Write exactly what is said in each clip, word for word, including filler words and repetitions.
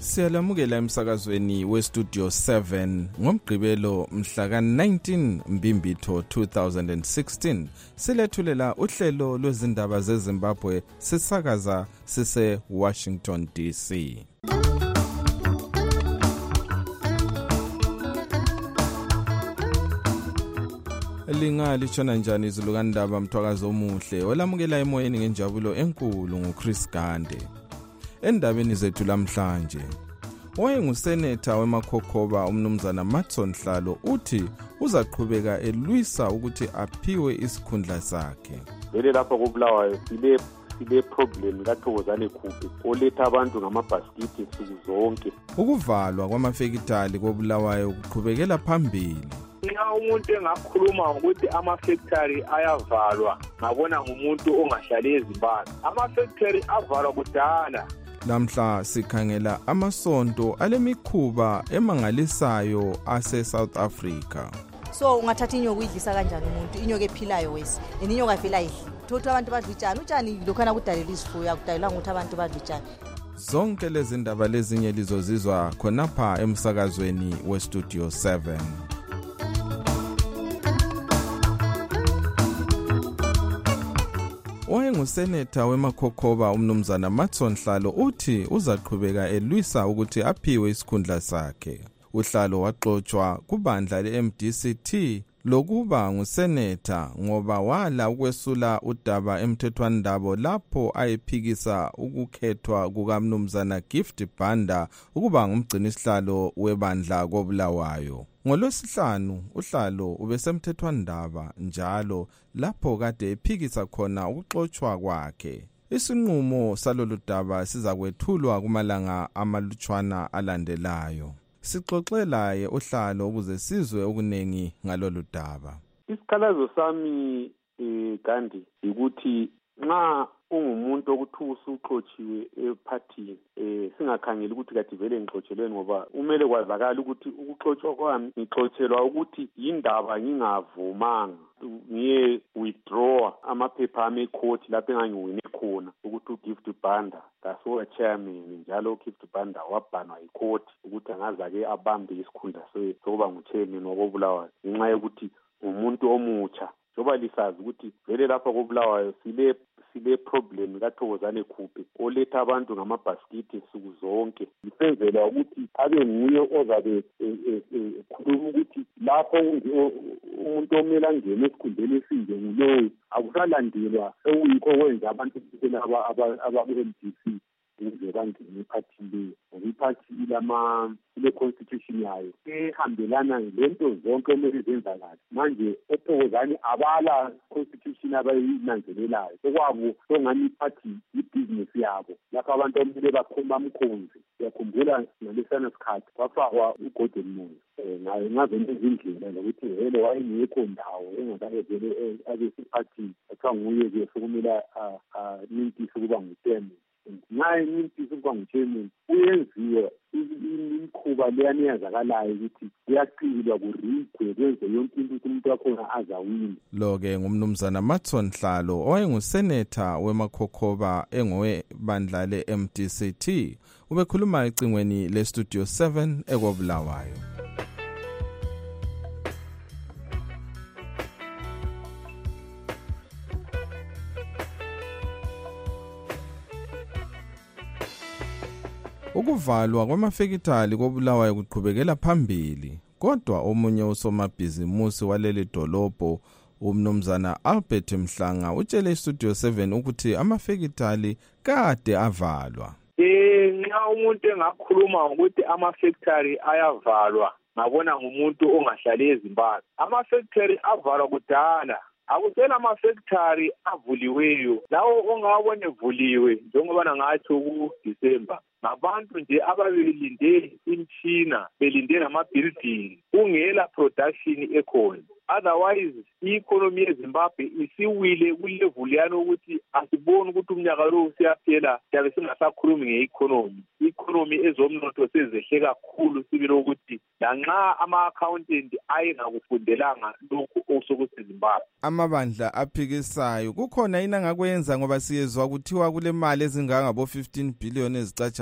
Siyalamukela emsakazweni weStudio seven ngomgqibelo mhla ka nineteen Mbimbitho two thousand sixteen. Silethulela uhlelo lwezindaba zeZimbabwe sisakaza sise Washington D C. Linga lichona njani izulu kandaba mthwakazo omuhle olamukela emoyeni ngenjabulo enkulu nguChris Gande. Endabeni zethu lamhlanje, oyenguseneta weMakhokhoba umnumzana Matson Hlalo uthi uzaqhubeka elwisa ukuthi aphiwe isikhundla sakhe. Vele lapha koBulawayo sile sile problem kaThokozane Khuphe oletha abantu ngamabhasikiti insuku zonke. Ukuvalwa kwamafekitali koBulawayo kuqhubekela phambili. Nxa umuntu engakhuluma ukuthi ama-factory ayavalwa, ngabona ngumuntu ongahlali eZimbabwe. Ama-factory avalwa kudala. Lamhla sikhangela amasonto alemikhuba emangalisayo ase-South Africa. So ungathatha inyoka uyidlisa kanjani umuntu, inyoka ephilayo wesi, inyoka vela ayidli. Thothi abantu badla utshani, utshani lokhana kudalela izifuyo, akudalelwa ukuthi abantu badla utshani. Zonke lezi ndaba lezinye lizozizwa khonapha emsakazweni weStudio seven. Oyenguseneta weMakhokhoba umnumzana Matson Hlalo uthi uzaqhubeka elwisa ukuthi aphiwe isikhundla sakhe. Uhlalo waxoxwa kubandla le-M D C T lokuba nguseneta ngoba wala ukwesula udaba emthethwandaba lapho ayephikisa ukukhethwa kukamnumzana Gift Banda ukuba ngumgcinisihlalo webandla koBulawayo. NgoLwesihlanu uhlalo ubesemthethwandaba njalo lapho kade ephikisa khona ukuxoxwa kwakhe. Isinqumo salolu daba sizakwethulwa kumalanga amalutshwana alandelayo. Sixoxelaye uhlalo ukuze sizwe okunengi ngalolu daba. Isikhalazo sami eh Gandhi ukuthi nxa ungumuntu okuthi usuxotshiwe ephathini eh singakhangeli ukuthi kade vele ngixotshelweni ngoba umele kwazakala ukuthi ukuxotshwa kwami ngixotshelwa ukuthi indaba ngingavumanga ngiye withdraw amaphepha ami ecourt lapho engangiwine khona ukuthi uGift Banda kaso chairman njalo uGift Banda wabhanwa icourt ukuthi angazake abambe isikhundla sokuba nguchairman wakoBulawayo ngenxa yokuthi umuntu omutsha. Njoba lisazi ukuthi vele lapha koBulawayo sile sile problem kaThokozane Khuphe oletha abantu ngamabhasikiti insuku zonke. Lisenzela ukuthi abe nguye ozabe khuluma ukuthi lapho umuntu omela ngene esikhundleni esinje ngulowo akusalandelwa ekuyikho kwenza abantu laba abaku-M D C ukuze bangene ephathini leyo. Iphathi ilama ile constitution yayo ehambelana lento zonke okumele zenzakale. Manje eThokozane abala constitution abayinanzelelayo okwabo songani iphathi ibusiness yabo lapha abantu omele bakhomba umkhonzi. Yakhumbula ngalesana sikhathi kwafakwa uGordon Moyo ngayo ngazo izindlela zokuthi vele wayengekho ndawo engakavele abe siphathini athiwa nguye ke sokumela nintisi kuba nguchairman. Naye nintisi kuba nguchairman uyenziwe imikhuba leyani eyazakalayo ukuthi kuyaqilwa kurigwe kwenze yonke into ukuthi umuntu wakhona azawini. Lo-ke ngumnumzana Matson Hlalo oyenguseneta weMakhokhoba engowebandla le-M D C T ubekhuluma ecingweni leStudio seven ekoBulawayo. Ukuvalwa kwamafekitali koBulawayo kuqhubekela phambili, kodwa omunye usomabhizimusi waleli dolobho umnumzana Albert Mhlanga utshele iStudio seven ukuthi amafekitali kade avalwa. Eh nxa umuntu engakhuluma ukuthi ama-factory ayavalwa, ngabona ngumuntu ongahlali eZimbabwe. Ama-factory avalwa kudala. Akusela ama-factory avuliweyo. Lawo ongawabona evuliwe njengoba ngathi ku-December. Ngabantu nje ababelinde imtshina, belinde nama-building, kungela production ekhona. Otherwise, i-economy yeZimbabwe isiwile kulevel yana ukuthi asiboni ukuthi umnyaka lo usiyaphela siyabe singasakhulumi nge-economy. I-economy ezomnotho sezehle kakhulu sibile ukuthi lanxa ama-accountant ayengakufundelanga lokhu osokuseZimbabwe. Amabandla aphikisayo kukhona yini angakwenza ngoba siyezwa kuthiwa kule mali ezinganga bo fifteen billion ezicatsha?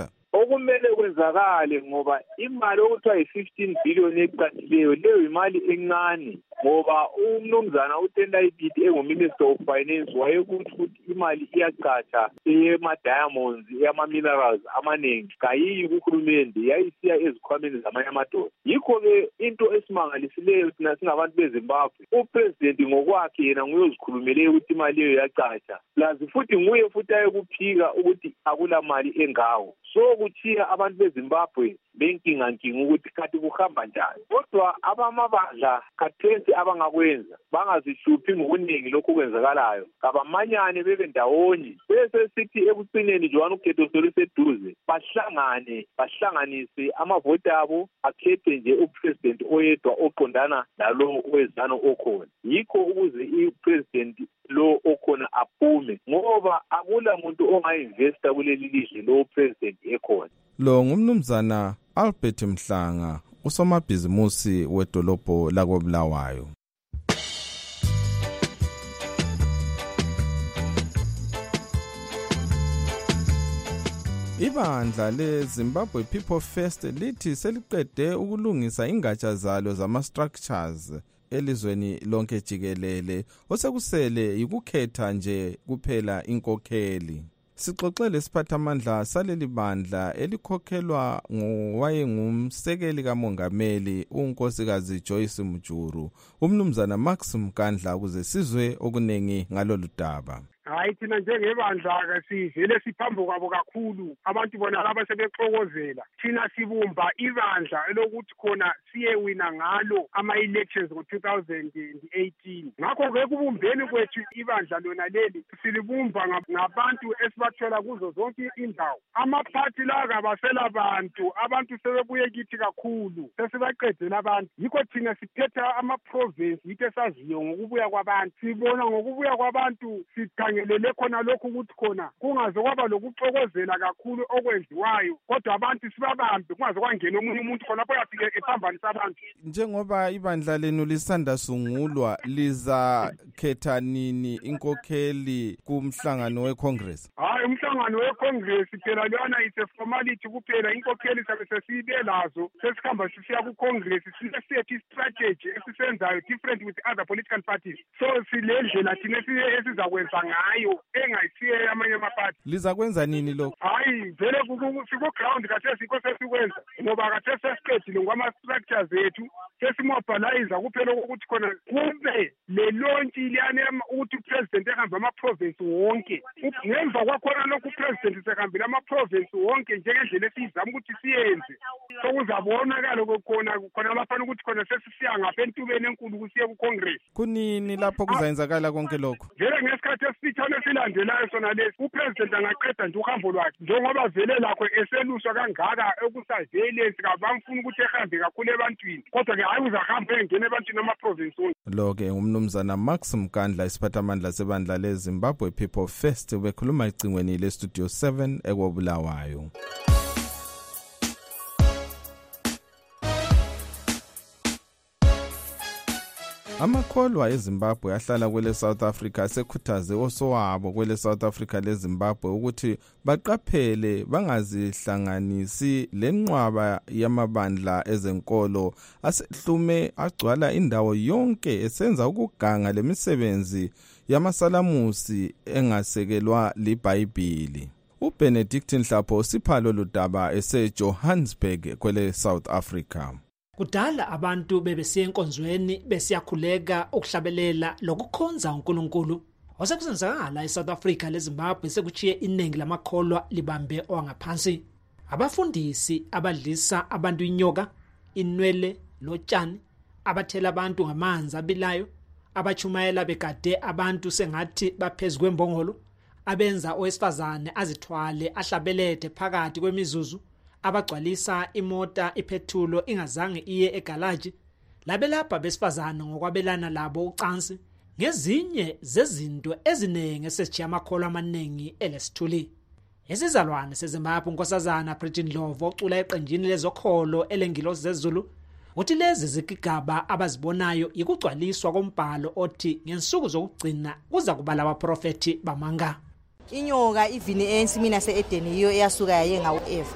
okumele kwenzakale ngoba imali okuthiwa yi-fifteen billion ecatshileyo leyo imali encane ngoba umnumzana uTendai Biti engu-Minister of Finance wayekuthi ukuthi imali iyacatsha eyama-diamonds eyama-minerals amaningi kayiyi kuhulumende yayisiya ezikhwameni zamanye amadoda. Yikho-ke into esimangalisileyo thina singabantu beZimbabwe upresident ngokwakhe yena nguye ozikhulumeleyo ukuthi imali leyo yacatsha lazi futhi nguye futhi ayekuphika ukuthi akula mali engawo. So kuthiya abantu beZimbabwe benkinga-nkinga ukuthi khathi kuhamba njani. Kodwa abamabandla khathesi abangakwenza bangazihluphi ngokuningi lokhu kwenzakalayo kabamanyane bebe ndawonye bese sithi ekucineni Johan ukhetho soluseduze bahlangane bahlanganise amavoti abo akhethe nje upresident oyedwa oqondana nalo owezano okhona. Yikho ukuze ipresident lo okhona aphume ngoba akula muntu ongainvesta kuleli lizwe lo president ekhona. Lo ngumnumzana Albert Mhlanga usomabhizimusi wedolobho lakoBulawayo. Ibandla leZimbabwe People First lithi seliqede ukulungisa ingatsha zalo zama-structures elizweni lonke jikelele osekusele yikukhetha nje kuphela inkokheli. Sixoxele siphathamandla saleli bandla elikhokhelwa ngowayengumsekeli kamongameli unkosikazi Joyce Mujuru umnumzana Max Mkandla ukuze sizwe okunengi ngalolu daba. Hayi thina njengebandla ke sivele siphambo kwabo kakhulu abantu bona laba sebexokozela thina sibumba ibandla elokuthi khona siye wina ngalo ama elections ngo two thousand eighteen. Ngakho ke kubumbeni kwethu ibandla lona leli silibumba ngabantu esibathola kuzo zonke indawo. Amaphathi la kabasela abantu abantu sebebuye kithi kakhulu sesibaqedela abantu. Yikho thina siphetha ama province yithe saziyo ngokubuya kwabantu sibona ngokubuya kwabantu sitha ngelele khona lokhu ukuthi khona kungaze kwaba lokuxokozela kakhulu okwenziwayo kodwa abantu sibabambe kungaze kwangena omunye umuntu khona lapho yafike ephambanisa abantu. Njengoba ibandla lenu lisanda sungulwa liza khetha nini inkokheli kumhlangano weCongress? Hayi umhlangano weCongress phela lona is a formality kuphela inkokheli sabe sesibe lazo sesikhamba sisiya kuCongress sisethi strategy esisenzayo different with other political parties. So silendlela thina esizakwenza ngayo engayisiye amanye amaphathi. Liza kwenza nini lokho? Hayi vele siko ground kahle sikho sesikwenza ngoba kahle sesiqedile ngama structures zethu sesimobilize kuphela ukuthi khona kube le launch liyane ukuthi president ehamba ama province wonke ngemva kwakhona lokhu president sekahambile ama province wonke njengendlela esizama ukuthi siyenze sokuzabonakala kokhona khona abafana ukuthi khona sesisiya ngapha entubeni enkulu kusiye kuCongress. Kunini lapho kuzayenzakala konke lokho? Vele ngesikhathi esifitshane silandelayo sona lesi upresident angaqeda nje uhambo lwakhe njengoba vele lakho eseluswa kangaka ekusavele sikabamfuna ukuthi ehambe kakhulu ebantwini kodwa ke hayi uzahamba engene ebantwini ama province wonke. Lo ke umnumzana Max Mkandla isiphathamandla sebandla leZimbabwe People First bekhuluma icingweni le Studio seven ekwaBulawayo. Amakholwa eZimbabwe ahlala kwele South Africa sekhuthaze osowabo kwele South Africa leZimbabwe ukuthi baqaphele bangazihlanganisi lenqwaba yamabandla ezenkolo asehlume agcwala indawo yonke esenza ukuganga lemisebenzi yamasalamusi engasekelwa liBhayibheli. uBenedict Nhlapho usiphalo ludaba eseJohannesburg kwele South Africa. Kudala abantu bebesiya enkonzweni besiyakhuleka ukuhlabelela lokukhonza uNkulunkulu. Osekusenzakala eSouth Africa leZimbabwe sekuchiye iningi lamakholwa libambe owangaphansi. Abafundisi abadlisa abantu inyoka, inwele, lotshani, abathela abantu ngamanzi abilayo, abachumayela begade abantu sengathi baphezulu kwembongolo, abenza owesifazane azithwale ahlabelethe phakathi kwemizuzu, abagcwalisa imota iphethulo ingazange iye egalaji, labelapha besifazane ngokwabelana labo ucansi, ngezinye zezinto ezinenge esesichiya amakholwa amaningi elesithuli. Esizalwane seZimbabwe unkosazana Bridget Ndlovu ocula eqenjini lezokholo elengilosi zezulu uthi lezi zigigaba abazibonayo ikugcwaliswa kombhalo othi ngensuku zokugcina kuza kuba labaprofeti bamanga. Inyoka ivini ensimini yaseEden iyo eyasuka yaye ngawo Eva.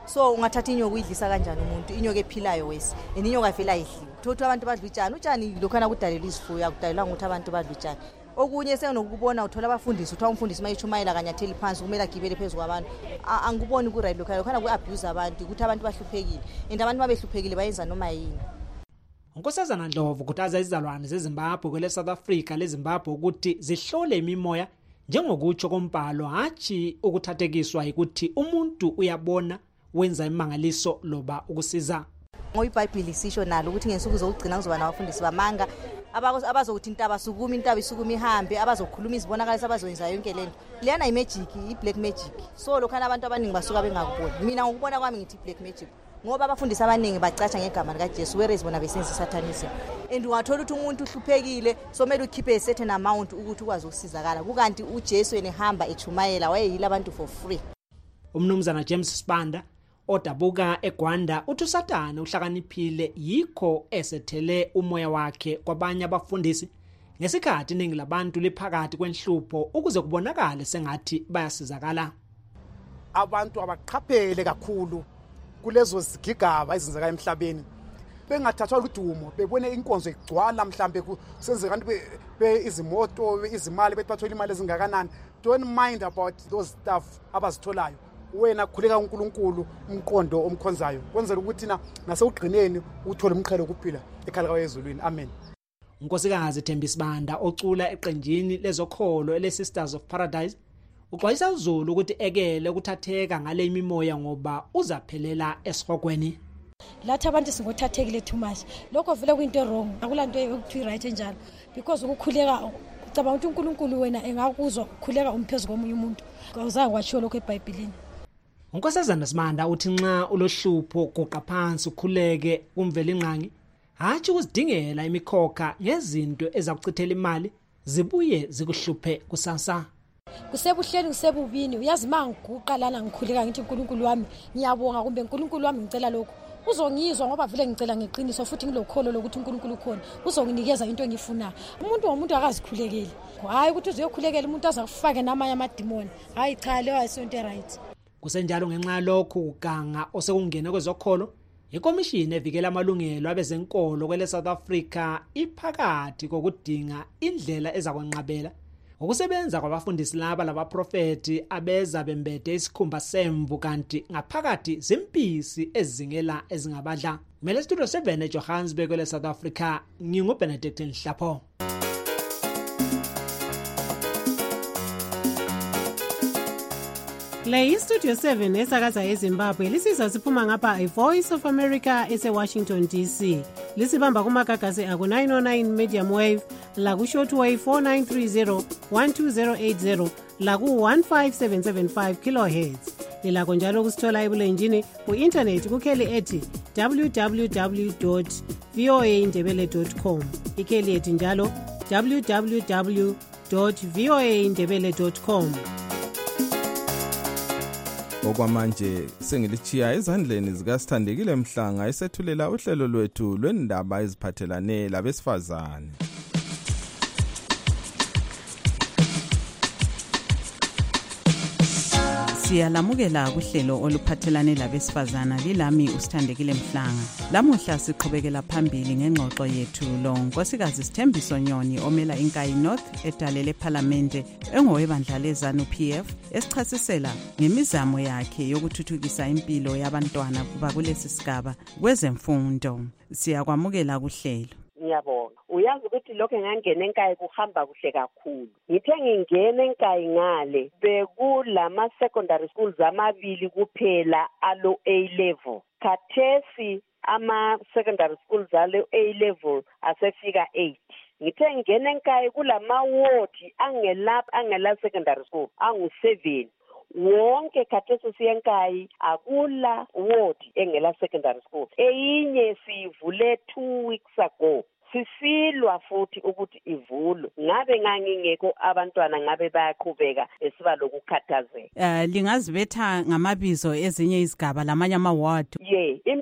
so ungathatha inyoka uyidlisa kanjani umuntu inyoka ephilayo wesi inyoka vela idliwe thothi abantu badla utshani utshani lokhana kudalela izifuyo akudalelwa ukuthi abantu badla utshani okunye senokubona uthola abafundisi uthola umfundisi mayishumayela kanyatheli phansi kumele agibele phezulu kwabantu angikuboni ku right lokhana lokhana ku abuse abantu ukuthi abantu bahluphekile and abantu babehluphekile bayenza noma yini. Unkosazana Ndlovu kuthaza izizalwane zeZimbabwe kwele South Africa leZimbabwe ukuthi zihlole imimoya njengokutsho kombhalo hathi ukuthathekiswa ukuthi umuntu uyabona wenza imangaliso loba ukusiza. NgoiBhayibheli sisho nalo ukuthi ngensuku zokugcina kuzoba nabafundisi bamanga abazokuthi intaba sukuma intaba isukuma ihambe abazokhuluma izibonakaliso abazoyenza yonke lento liyana imagic i-black magic so lokhana abantu abaningi basuka bengakuboni mina ngokubona kwami ngithi black magic ngoba abafundisi abaningi bacatsha ngegama likaJesu whereas bona besenza satanism and ungathola ukuthi umuntu uhluphekile so mele ukhiphe a certain amount ukuthi ukwazi ukusizakala kukanti uJesu enehamba echumayela wayeyila abantu for free. Umnumzana James Spanda odabuka eGwanda uthi uSathane uhlakaniphile yikho esethele umoya wakhe kwabanye abafundisi ngesikhathi iningi labantu liphakathi kwenhlupho ukuze kubonakale sengathi bayasizakala. Abantu abaqhaphele kakhulu kulezo zigigaba ezenzeka emhlabeni bengathathwa udumo bebone inkonzo igcwala mhlambe kusenzeka kanti be izimoto izimali bethathola imali ezingakanani. Don't mind about those stuff abazitholayo wena khuleka uNkulunkulu umqondo omkhonzayo kwenzela ukuthi na nasewugqineni uthola umqhele kuphila ekhala kwezulwini. Amen. Unkosikazi Thembisi Banda ocula eqenjini lezokholo ele Sisters of Paradise uxwayisa uZulu ukuthi ekele ukuthatheka ngale imimoya ngoba uzaphelela esihogweni. Lathi abantu singothathekile too much lokho vele kuyinto wrong akulanto yokuthi right njalo because ukukhuleka ucabanga ukuthi uNkulunkulu wena engakuzwa ukukhuleka umphezulu komunye umuntu awuzange watsho lokho eBhayibhelini. Unkosazana Simanda uthi nxa ulohlupho kuqa phansi ukhuleke kumvela inqangi hathi ukuzidingela imikhokha ngezinto ezakuchithela imali zibuye zikuhluphe kusasa. Kusebuhleni kusebubini uyazi mangiguqa lana ngikhuleka ngithi uNkulunkulu wami ngiyabonga kumbe uNkulunkulu wami ngicela lokho uzongizwa ngoba vele ngicela ngeqiniso futhi ngilokholo lokuthi uNkulunkulu ukhona uzonginikeza into engifuna. Umuntu womuntu akazikhulekeli hayi ukuthi uzoyokhulekela umuntu azakufake namanye amadimoni hayi cha leyo ayisonto right. Kusenjalo ngenxa lokho kuganga osekungena kwezokholo ikomishini evikela amalungelo abezenkolo kwele South Africa iphakathi kokudinga indlela ezakwenqabela ukusebenza kwabafundisi laba labaprofeti abeza bembede isikhumba semvu kanti ngaphakathi zimpisi ezingela ezingabadla. Mele studio seven eJohannesburg kwele South Africa nginguBenedict Nhlapho. Le iStudio seven esakaza eZimbabwe lisiza siphuma ngapha iVoice of America eseWashington D C. Lisibamba kumagagasi aku nine oh nine medium wave, la ku shortwave four nine three zero one two zero eight zero, la ku one five seven seven five kilohertz. Lilakho njalo kusithola ebulenjini ku internet kukheli ethi w w w dot v o a ndebele dot com. Ikheli ethi njalo w w w dot v o a ndebele dot com. Okwamanje sengilichiya ezandleni zikaSithandekile Mhlanga esethulela uhlelo lwethu lwendaba eziphathelane labesifazane. Siyalamukela kuhlelo oluphathelane labesifazana lilami uSithandekile Mhlanga. Lamuhla siqhubekela phambili ngengxoxo yethu lo Nkosikazi Sithembiso Nyoni omela iNkayi North edalele eParliamente engowebandla leZANU P F esichasisela ngemizamo yakhe yokuthuthukisa impilo yabantwana kuba kulesi sigaba kwezemfundo. Siyakwamukela kuhlelo. Ngiyabonga. Uyazi ukuthi lokho engangena eNkayi kuhamba kuhle kakhulu. Ngithe ngingena eNkayi ngale bekulama secondary schools amabili kuphela alo A level. Khathesi ama secondary schools alo A level asefika eight. Ngithe ngingena eNkayi kulama ward angelapha angela secondary school angu seven. Wonke khathesi siyenkayi akula ward engela secondary school. Eyinye sivule two weeks ago. Sisilwa futhi ukuthi ivulwe. Ngabe ngangingekho abantwana ngabe bayaqhubeka esiba lokukhathazeka. Uh, lingazibetha ngamabizo ezinye izigaba lamanye ama ward. Yeah,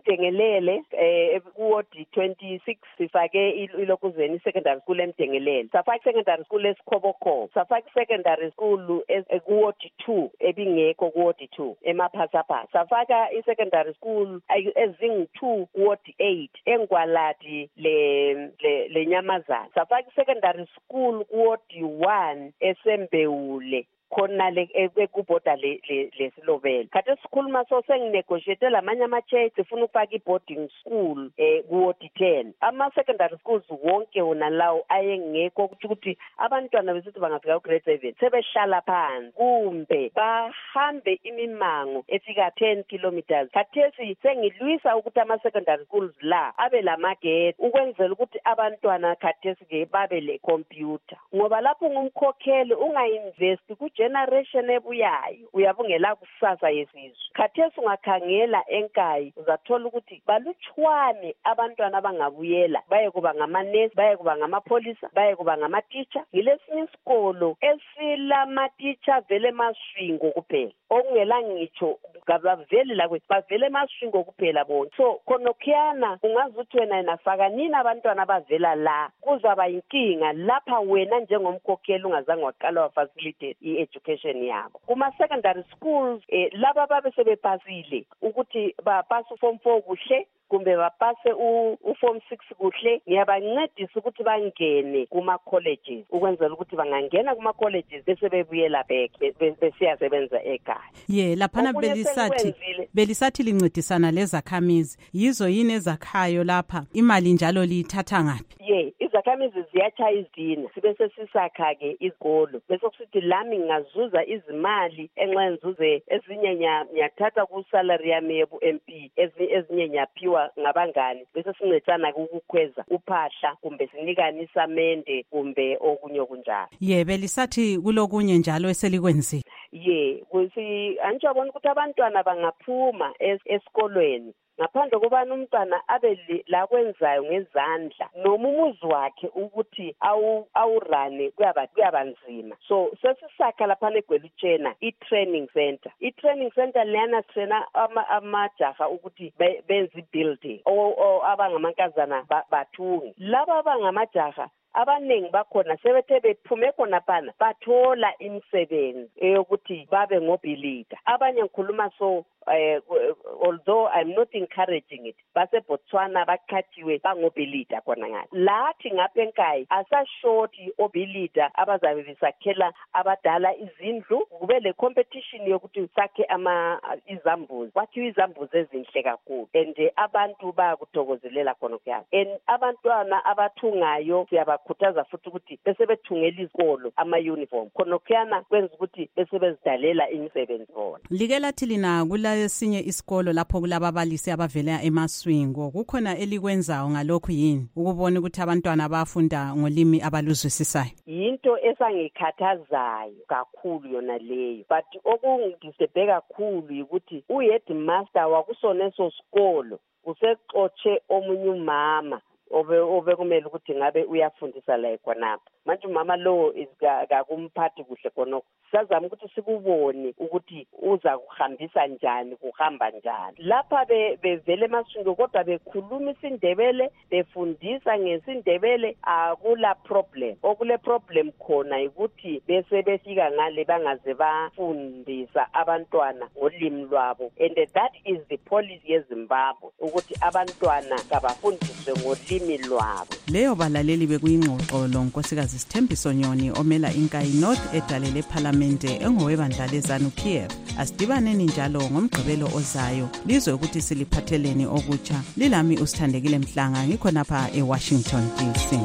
eMdengelele eh kuward twenty-six sifake ilokuzweni secondary school eMdengelele. Safake secondary school eSkhobokhobo. Safake secondary school kuward two ebingekho kuward two eMaphasapha. Safaka i-secondary school ezingu two kuward eight eNgwalati le le Nyamazana. Safaka secondary school kuward one eSembewule khona le ekubhoda le lesilobela. Kade sikhuluma so senginegotiate lamanye ama-church sifuna ukufaka i-boarding school eh kuward ten. Ama secondary schools wonke wona lawo ayengekho ukuthi ukuthi abantwana besithi bangafika ku grade seven sebehlala phansi kumbe bahambe imimango efika ten kilometers. Khathesi sengilwisa ukuthi ama secondary schools la abe lamagate ukwenzela ukuthi abantwana khathesi ke babe le computer ngoba lapho ngumkhokheli ungainvest ku generation ebuyayo uyabungela kusasa yesizwe. Khathesi ungakhangela enkayi uzathola ukuthi balutshwane abantwana abangabuyela baye kuba ngamanesi baye kuba ngamapolisa baye kuba ngamateacher. Yilesinye isikolo esilama teacher vele maswingo kuphela okungela ngitsho ngabaveli la kwethi bavele maswingo kuphela bona. So khonokhiyana ungazuthi wena nafaka nini abantwana abavela la kuzaba inkinga lapha wena njengomkhokheli ungazange waqala wa facilitate i-education yabo. Kuma secondary schools eh, laba babe sebepasile ukuthi bapasa form four kuhle kumbe bapase u form six kuhle ngiyabancedisa ukuthi bangene kuma colleges ukwenzela ukuthi bangangena kuma colleges bese bebuyela back besiyasebenza ekhaya. Ye laphana belisathi belisathi lincedisana lezakhamizi yizo yini ezakhayo lapha imali njalo liyithatha ngapi? Ye izakhamizi ziyatshaya izina sibe sesisakha ke izikolo bese kusithi lami ngazuza izimali enxenzuze ezinye nyathatha ku salary yami yebu M P ezinye nyaphiwa ngabangani bese sincedisana ukukhweza uphahla kumbe sinikana isamende kumbe okunye kunjalo. Ye belisathi kulokunye njalo eselikwenzile. Ye kusi anjabona ukuthi abantwana bangaphuma esikolweni ngaphandle kobana umntwana abe la kwenzayo ngezandla noma umuzi wakhe ukuthi awu awurane kuyaba kuyabanzima. So sesisakha lapha eGwelutshena i-training center. I-training center lena sena amajaha ukuthi benze building o abangamankazana bathungi laba abangamajaha abaningi bakhona sebethe bephume khona phana bathola imisebenzi eyokuthi babe ngobhilida. Abanye ngikhuluma so uh, although I'm not encouraging it base Botswana baqhathiwe bangobhilida khona ngale lathi ngapha enkayi asashoti obhilida abazabe bisakhela abadala izindlu kube le competition yokuthi sakhe ama izambuzi wathi izambuzi ezinhle kakhulu and abantu bayakuthokozelela khona kuyazi and abantwana abathungayo siyaba khuthaza futhi ukuthi bese bethungela izikolo ama uniform khonokhiyana kwenza ukuthi bese bezidalela imisebenzi bona. Like lathi lina kula esinye isikolo lapho kulababalisi abavela emaswingo kukhona elikwenzayo ngalokho yini ukubona ukuthi abantwana bafunda ngolimi abaluzwisisayo? Yinto esangikhathazayo kakhulu yona leyo but okungidisturbe kakhulu ukuthi uheadmaster wakusona eso sikolo usexotshe omunye umama obe obe kumele ukuthi ngabe uyafundisa la khonapha manje umama lo isikakumphathi kuhle khona sizama ukuthi sikubone ukuthi uza kuhambisa njani kuhamba njani lapha bevele emaswingo kodwa bekhuluma isindebele befundisa ngesindebele akula problem okule problem khona ukuthi bese befika ngale bangaze bafundisa abantwana ngolimi lwabo and that is the policy yeZimbabwe ukuthi abantwana kabafundiswe ngolimi lwabo. Leyo balaleli bekuyingxoxo lo nkosikazi Sithembiso Nyoni omela iNkayi North edalele eParliamente engowebandla leZANU P F. Asidibaneni njalo ngomgqibelo ozayo lizwe ukuthi siliphatheleni okutsha. Lilami uSithandekile Mhlanga ngikhonapha eWashington D C.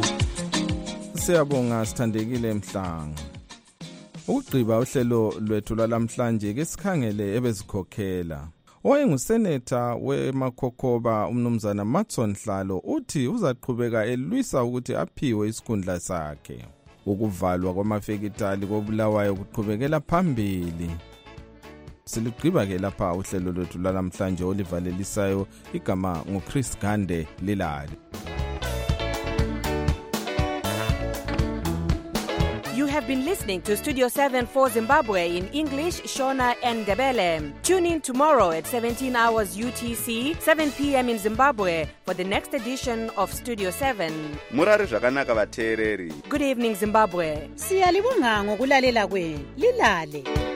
Siyabonga Sithandekile Mhlanga. Ukugqiba uhlelo lwethu lwalamhlanje ke sikhangele ebezikhokhela. Oyenguseneta weMakhokhoba umnumzana Matson Hlalo uthi uzaqhubeka elwisa ukuthi aphiwe isikhundla sakhe. Ukuvalwa kwamafekitali kobulawayo kuqhubekela phambili. Siligqiba ke lapha uhlelo lwethu lwalamhlanje olivalelisayo igama nguChris Gande Lilali. You have been listening to Studio seven for Zimbabwe in English, Shona and Ndebele. Tune in tomorrow at seventeen hours U T C, seven p.m. in Zimbabwe for the next edition of Studio seven. Murari zvakanaka vateereri. Good evening, Zimbabwe. Siyalibonga ngokulalela kwenu. Lilale.